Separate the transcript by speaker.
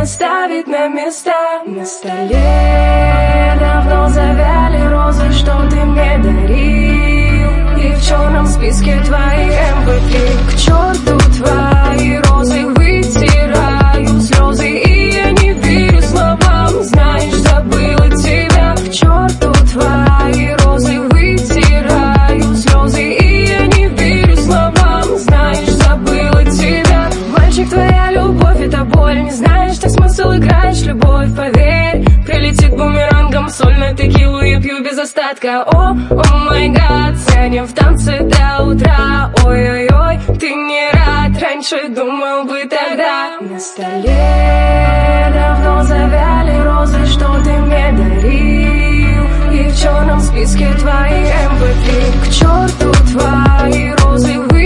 Speaker 1: расставить на места. На столе давно завяли розы, что ты мне дарил, и в черном списке твои MP3. К черту твои розы, вытираю слезы, и я не верю словам. Знаешь, забыла тебя. К черту твои розы, вытираю слезы, и я не верю словам. Знаешь, забыла тебя. Мальчик, твоя любовь — это боль. Не знаешь ты смысл, играешь любовь, поверь. Прилетит бумерангом соль на текилу, я пью без остатка. О май гад, ценим в танце до утра. Ой-ой-ой, ты не рад, раньше думал бы тогда. На столе давно завяли розы, что ты мне дарил, и в черном списке твои MP3. К черту твои розы,